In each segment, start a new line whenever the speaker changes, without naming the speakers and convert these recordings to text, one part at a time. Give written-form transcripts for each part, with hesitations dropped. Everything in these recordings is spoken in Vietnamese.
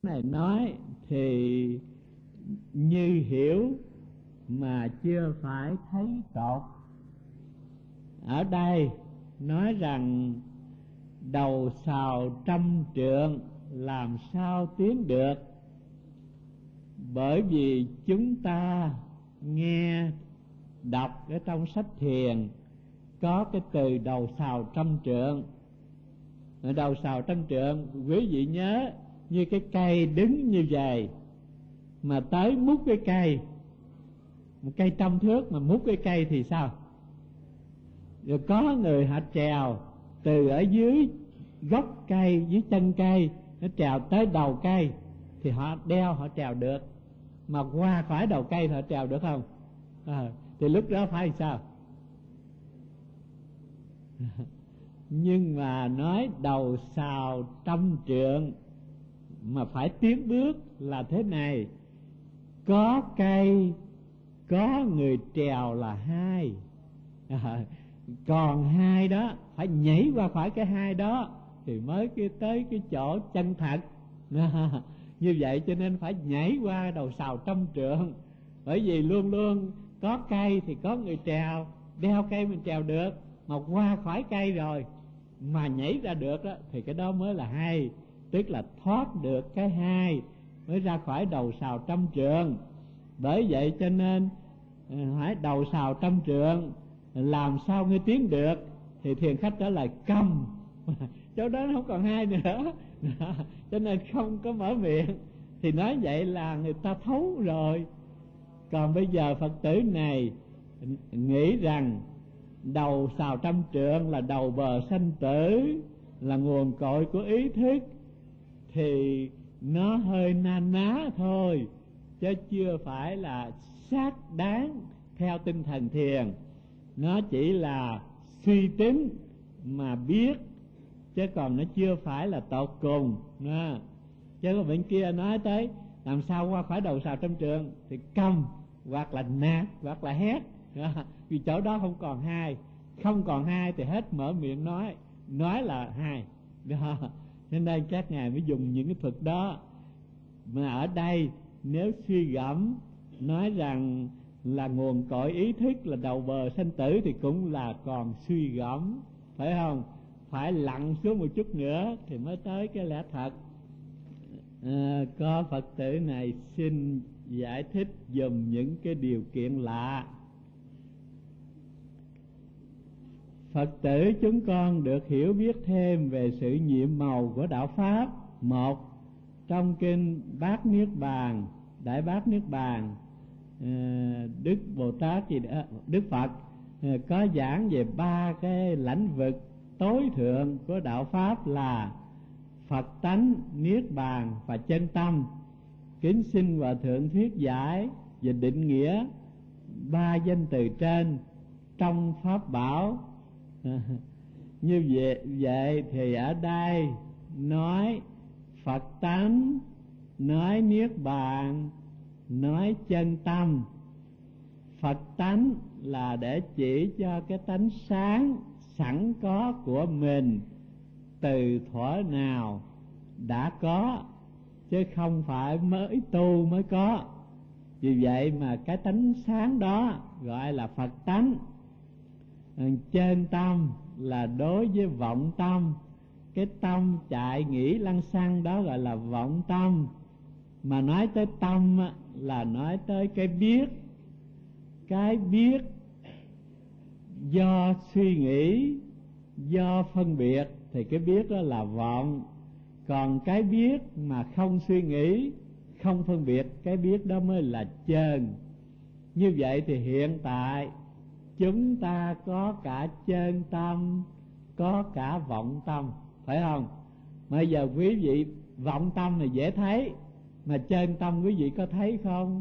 này nói thì như hiểu mà chưa phải thấy tột. Ở đây nói rằng đầu sào trăm trượng làm sao tiến được, bởi vì chúng ta nghe đọc ở trong sách thiền có cái từ đầu sào trăm trượng. Ở đầu sào trăm trượng, quý vị nhớ như cái cây đứng như vậy mà tới mút cái cây, một cây trăm thước mà mút cái cây thì sao? Rồi có người họ trèo từ ở dưới gốc cây, dưới chân cây, nó trèo tới đầu cây thì họ đeo, họ trèo được. Mà qua khỏi đầu cây thì họ trèo được không? Thì lúc đó phải sao? Nhưng mà nói đầu sào trăm trượng mà phải tiến bước là thế này: có cây, có người trèo là hai, còn hai đó phải nhảy qua khỏi cái hai đó thì mới tới cái chỗ chân thật. Như vậy cho nên phải nhảy qua đầu sào trăm trượng, bởi vì luôn luôn có cây thì có người trèo, đeo cây mình trèo được, mà qua khỏi cây rồi mà nhảy ra được đó, thì cái đó mới là hai, tức là thoát được cái hai mới ra khỏi đầu sào trăm trượng. Bởi vậy cho nên hỏi đầu sào trăm trượng làm sao ngươi tiến được, thì thiền khách trả lời câm. Chỗ đó nó không còn hai nữa, cho nên không có mở miệng. Thì nói vậy là người ta thấu rồi. Còn bây giờ Phật tử này nghĩ rằng đầu sào trăm trượng là đầu bờ sanh tử, là nguồn cội của ý thức, thì nó hơi na ná thôi, chứ chưa phải là xác đáng theo tinh thần thiền. Nó chỉ là suy tính mà biết, chứ còn nó chưa phải là tột cùng. Chứ có bên kia nói tới làm sao qua khỏi đầu sào trăm trượng thì câm, hoặc là nạt, hoặc là hét. Vì chỗ đó không còn hai, không còn hai thì hết mở miệng nói là hai. Cho nên các ngài mới dùng những cái thuật đó. Mà ở đây nếu suy gẫm nói rằng là nguồn cội ý thức là đầu bờ sanh tử thì cũng là còn suy gẫm, phải không? Phải lặn xuống một chút nữa thì mới tới cái lẽ thật. Có Phật tử này xin giải thích dùm những cái điều kiện lạ. Phật tử chúng con được hiểu biết thêm về sự nhiệm màu của đạo Pháp. Một, trong kinh Bát Niết Bàn, Đại Bát Niết Bàn, Đức Bồ Tát gì đó, Đức Phật có giảng về ba cái lãnh vực tối thượng của đạo Pháp là Phật tánh, Niết Bàn và chân tâm. Kính xin Hòa Thượng thuyết giải về định nghĩa ba danh từ trên trong Pháp Bảo. Như vậy thì ở đây nói Phật tánh, nói Niết Bàn, nói chân tâm. Phật tánh là để chỉ cho cái tánh sáng sẵn có của mình từ thuở nào đã có, chứ không phải mới tu mới có. Vì vậy mà cái tánh sáng đó gọi là Phật tánh. Chân tâm là đối với vọng tâm, cái tâm chạy nghĩ lăng xăng đó gọi là vọng tâm. Mà nói tới tâm là nói tới cái biết do suy nghĩ, do phân biệt thì cái biết đó là vọng. Còn cái biết mà không suy nghĩ, không phân biệt, cái biết đó mới là chân. Như vậy thì hiện tại chúng ta có cả chân tâm, có cả vọng tâm, phải không? Bây giờ quý vị vọng tâm thì dễ thấy, mà chân tâm quý vị có thấy không?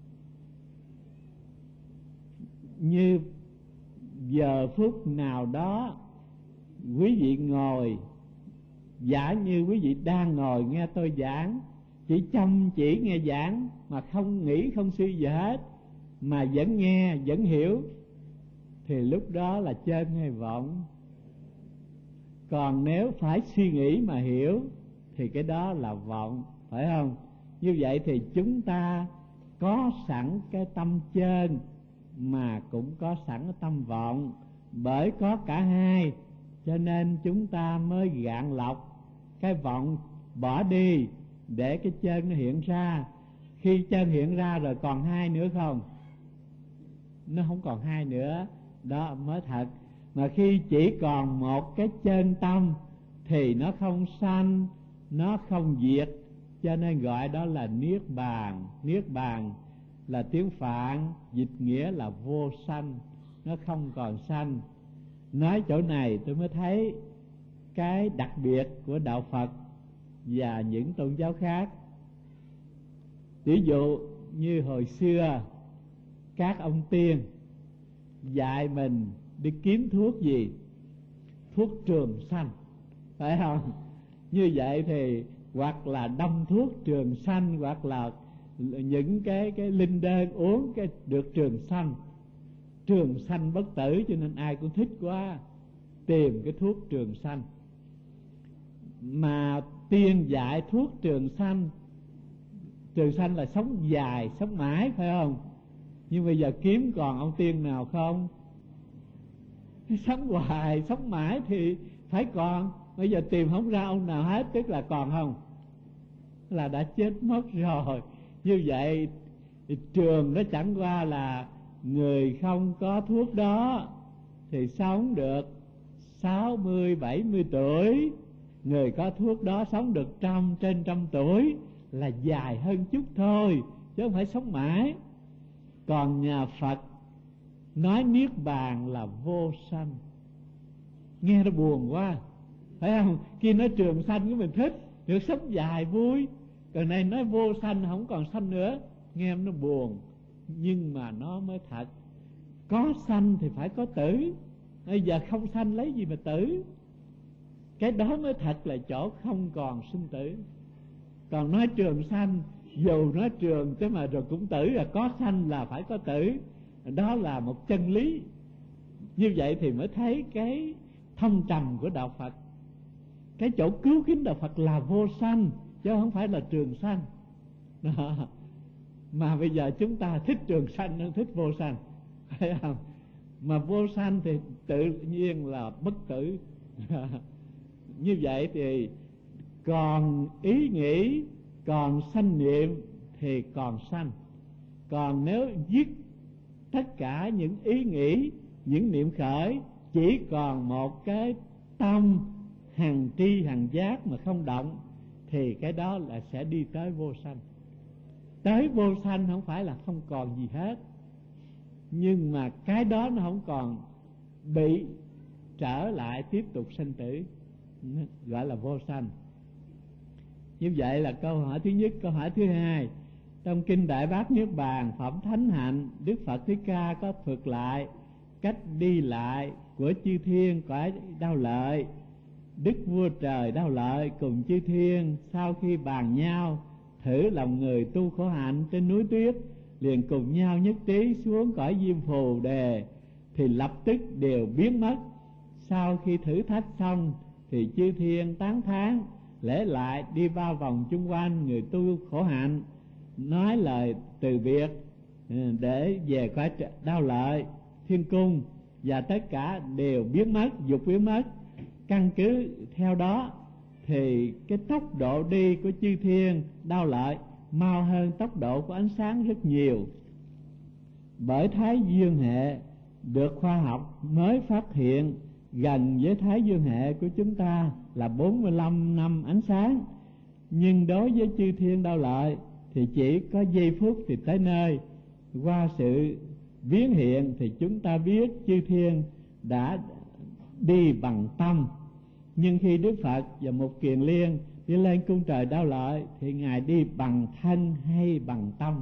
Như giờ phút nào đó quý vị ngồi, giả như quý vị đang ngồi nghe tôi giảng, chỉ chăm chỉ nghe giảng mà không nghĩ không suy gì hết, mà vẫn nghe vẫn hiểu, thì lúc đó là chân hay vọng? Còn nếu phải suy nghĩ mà hiểu thì cái đó là vọng. phải không? Như vậy thì chúng ta có sẵn cái tâm chơn mà cũng có sẵn cái tâm vọng. Bởi có cả hai cho nên chúng ta mới gạn lọc cái vọng bỏ đi để cái chơn nó hiện ra. Khi chơn hiện ra rồi còn hai nữa không? Nó không còn hai nữa, đó mới thật. Mà khi chỉ còn một cái chân tâm thì nó không sanh, nó không diệt, cho nên gọi đó là niết bàn. Niết bàn là tiếng Phạn, dịch nghĩa là vô sanh, nó không còn sanh. Nói chỗ này tôi mới thấy cái đặc biệt của đạo Phật và những tôn giáo khác. Ví dụ như hồi xưa các ông tiên dạy mình đi kiếm thuốc gì? Thuốc trường sanh, phải không? Như vậy thì hoặc là đâm thuốc trường sanh, hoặc là những cái linh đơn uống cái được trường sanh. Trường sanh bất tử, cho nên ai cũng thích quá, tìm cái thuốc trường sanh. Mà tiên dạy thuốc trường sanh là sống dài, sống mãi, phải không? Nhưng bây giờ kiếm còn ông tiên nào không? Sống hoài, sống mãi thì phải còn. Bây giờ tìm không ra ông nào hết, tức là còn không? Là đã chết mất rồi. Như vậy trường nó chẳng qua là người không có thuốc đó thì sống được 60-70 tuổi, người có thuốc đó sống được trên trăm tuổi, là dài hơn chút thôi, chứ không phải sống mãi. Còn nhà Phật nói niết bàn là vô sanh, nghe nó buồn quá, phải không? Kia nói trường sanh của mình thích, được sống dài vui. Còn này nói vô sanh, không còn sanh nữa, nghe nó buồn. Nhưng mà nó mới thật. Có sanh thì phải có tử, bây giờ không sanh lấy gì mà tử. Cái đó mới thật là chỗ không còn sinh tử. Còn nói trường sanh, dù nói trường chứ mà rồi cũng tử, là có sanh là phải có tử. Đó là một chân lý. Như vậy thì mới thấy cái thâm trầm của đạo Phật. Cái chỗ cứu kính đạo Phật là vô sanh, chứ không phải là trường sanh. Đó. Mà bây giờ chúng ta thích trường sanh hơn thích vô sanh, phải không? Mà vô sanh thì tự nhiên là bất tử. Như vậy thì còn ý nghĩ, còn sanh niệm thì còn sanh. Còn nếu dứt tất cả những ý nghĩ, những niệm khởi, chỉ còn một cái tâm hằng tri hằng giác mà không động, thì cái đó là sẽ đi tới vô sanh. Tới vô sanh không phải là không còn gì hết, nhưng mà cái đó nó không còn bị trở lại tiếp tục sanh tử, gọi là vô sanh. Như vậy là câu hỏi thứ nhất. Câu hỏi thứ hai, trong kinh Đại Bát Niết Bàn Phẩm Thánh Hạnh, Đức Phật Thích Ca có thuật lại cách đi lại của chư thiên cõi Đau Lợi. Đức Vua Trời Đau Lợi cùng chư thiên sau khi bàn nhau thử lòng người tu khổ hạnh trên núi tuyết, liền cùng nhau nhất trí xuống cõi Diêm Phù Đề, thì lập tức đều biến mất. Sau khi thử thách xong thì chư thiên tán thán, lễ lại đi ba vòng chung quanh người tu khổ hạnh, nói lời từ biệt để về cõi Đau Lợi Thiên Cung, và tất cả đều biến mất, dục biến mất. Căn cứ theo đó thì cái tốc độ đi của chư thiên Đau Lợi mau hơn tốc độ của ánh sáng rất nhiều. Bởi Thái Dương hệ được khoa học mới phát hiện gần với Thái Dương hệ của chúng ta là 45 năm ánh sáng, nhưng đối với chư thiên Đau Lợi thì chỉ có giây phút thì tới nơi. Qua sự biến hiện thì chúng ta biết chư thiên đã đi bằng tâm. Nhưng khi Đức Phật và Mục Kiền Liên đi lên cung trời Đau Lợi thì Ngài đi bằng thân hay bằng tâm?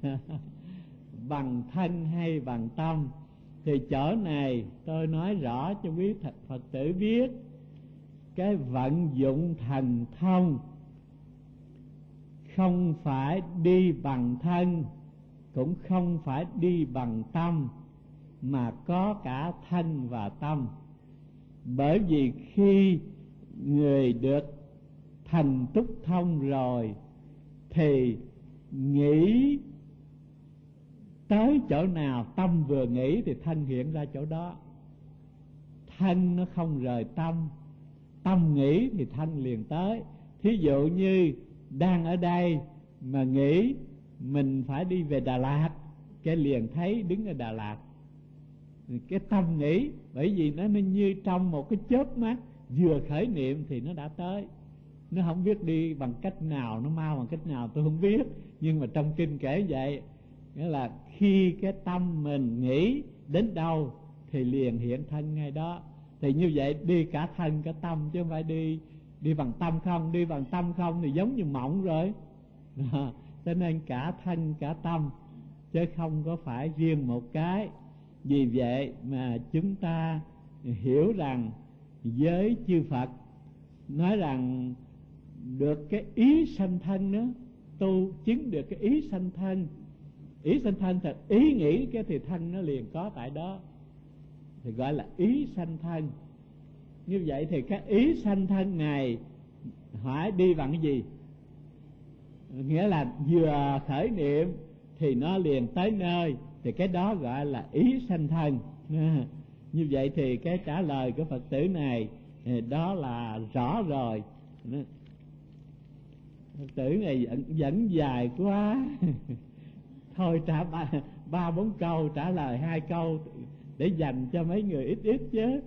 Bằng thân hay bằng tâm? Thì chỗ này tôi nói rõ cho quý Phật tử biết, cái vận dụng thần thông không phải đi bằng thân, cũng không phải đi bằng tâm, mà có cả thân và tâm. Bởi vì khi người được thành túc thông rồi thì nghĩ tới chỗ nào tâm vừa nghĩ thì thân hiện ra chỗ đó. Thân nó không rời tâm, tâm nghĩ thì thân liền tới. Thí dụ như đang ở đây mà nghĩ mình phải đi về Đà Lạt, cái liền thấy đứng ở Đà Lạt. Cái tâm nghĩ, bởi vì nó như trong một cái chớp mắt vừa khởi niệm thì nó đã tới. Nó không biết đi bằng cách nào, nó mau bằng cách nào tôi không biết, nhưng mà trong kinh kể vậy. Nghĩa là khi cái tâm mình nghĩ đến đâu thì liền hiện thân ngay đó. Thì như vậy đi cả thân cả tâm, chứ không phải đi bằng tâm không. Đi bằng tâm không thì giống như mộng rồi. Cho nên cả thân cả tâm, chứ không có phải riêng một cái. Vì vậy mà chúng ta hiểu rằng với chư Phật nói rằng được cái ý sanh thân đó, tu chứng được cái ý sanh thân. Ý sanh thân thật ý nghĩ cái thì thân nó liền có tại đó, thì gọi là ý sanh thân. Như vậy thì cái ý sanh thân này hỏi đi bằng cái gì? Nghĩa là vừa khởi niệm thì nó liền tới nơi, thì cái đó gọi là ý sanh thân. Như vậy thì cái trả lời của Phật tử này đó là rõ rồi. Phật tử này vẫn dài quá. Thôi trả ba bốn câu, trả lời 2 câu để dành cho mấy người ít ít chứ.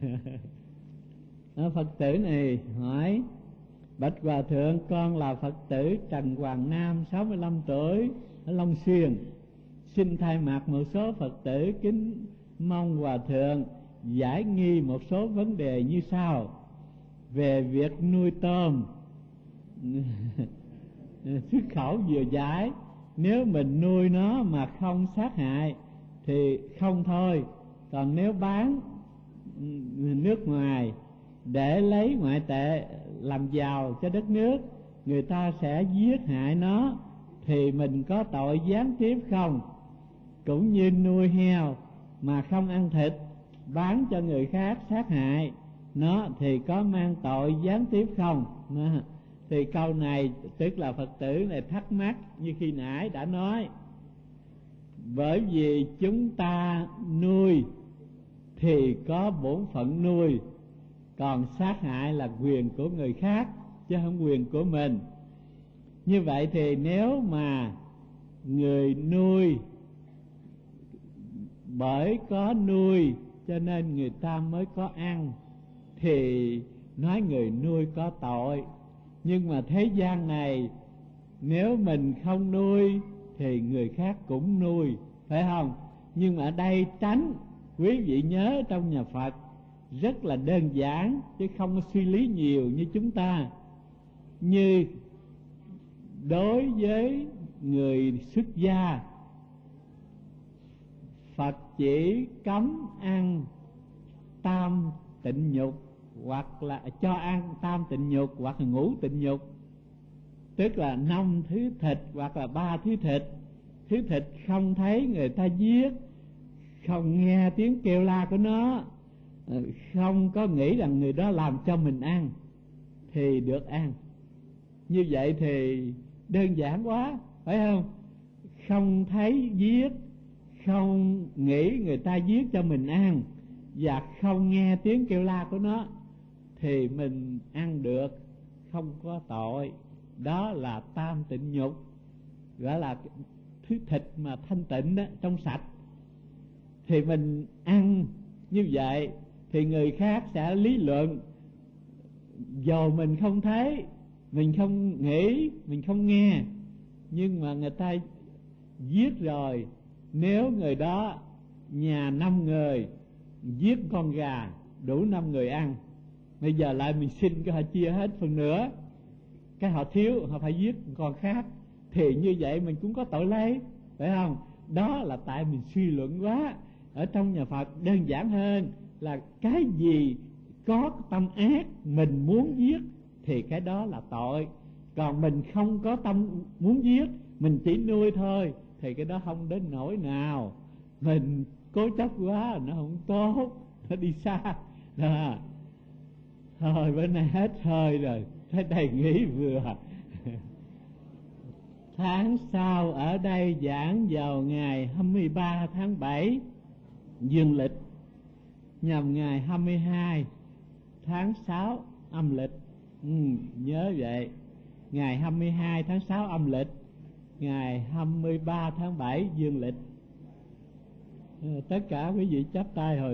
Phật tử này hỏi: bạch Hòa Thượng, con là Phật tử Trần Hoàng Nam, 65 tuổi, ở Long Xuyên. Xin thay mặt một số Phật tử kính mong Hòa Thượng giải nghi một số vấn đề như sau. Về việc nuôi tôm xuất khẩu vừa giải, nếu mình nuôi nó mà không sát hại thì không thôi. Còn nếu bán nước ngoài để lấy ngoại tệ làm giàu cho đất nước, người ta sẽ giết hại nó, thì mình có tội gián tiếp không? Cũng như nuôi heo mà không ăn thịt, bán cho người khác sát hại nó thì có mang tội gián tiếp không? Thì câu này tức là Phật tử này thắc mắc như khi nãy đã nói. Bởi vì chúng ta nuôi thì có bổn phận nuôi, còn sát hại là quyền của người khác chứ không quyền của mình. Như vậy thì nếu mà người nuôi bởi có nuôi cho nên người ta mới có ăn, thì nói người nuôi có tội. Nhưng mà thế gian này nếu mình không nuôi thì người khác cũng nuôi, phải không? Nhưng mà ở đây tránh, quý vị nhớ trong nhà Phật rất là đơn giản chứ không có suy lý nhiều như chúng ta. Như đối với người xuất gia, Phật chỉ cấm ăn tam tịnh nhục, hoặc là cho ăn tam tịnh nhục hoặc là ngũ tịnh nhục, tức là 5 thứ thịt hoặc là 3 thứ thịt. Thứ thịt không thấy người ta giết, không nghe tiếng kêu la của nó, không có nghĩ rằng người đó làm cho mình ăn thì được ăn. Như vậy thì đơn giản quá, phải không? Không thấy giết, không nghĩ người ta giết cho mình ăn, và không nghe tiếng kêu la của nó thì mình ăn được, không có tội. Đó là tam tịnh nhục, gọi là thứ thịt mà thanh tịnh đó, trong sạch. Thì mình ăn như vậy thì người khác sẽ lý luận, dầu mình không thấy, mình không nghĩ, mình không nghe, nhưng mà người ta giết rồi. Nếu người đó nhà 5 người giết con gà đủ 5 người ăn, bây giờ lại mình xin cái họ chia hết phần nữa, cái họ thiếu họ phải giết con khác, thì như vậy mình cũng có tội lấy, phải không? Đó là tại mình suy luận quá. Ở trong nhà Phật đơn giản hơn là cái gì có tâm ác mình muốn giết thì cái đó là tội. Còn mình không có tâm muốn giết, mình chỉ nuôi thôi thì cái đó không đến nỗi nào. Mình cố chấp quá nó không tốt, nó đi xa đó. Thôi bữa nay hết hơi rồi, tới đây nghỉ vừa. Tháng sau ở đây giảng vào ngày 23 tháng 7 dương lịch, nhằm ngày 22 tháng 6 âm lịch. Nhớ vậy, ngày 22 tháng 6 âm lịch, ngày 23 tháng 7 dương lịch. Tất cả quý vị chắp tay hồi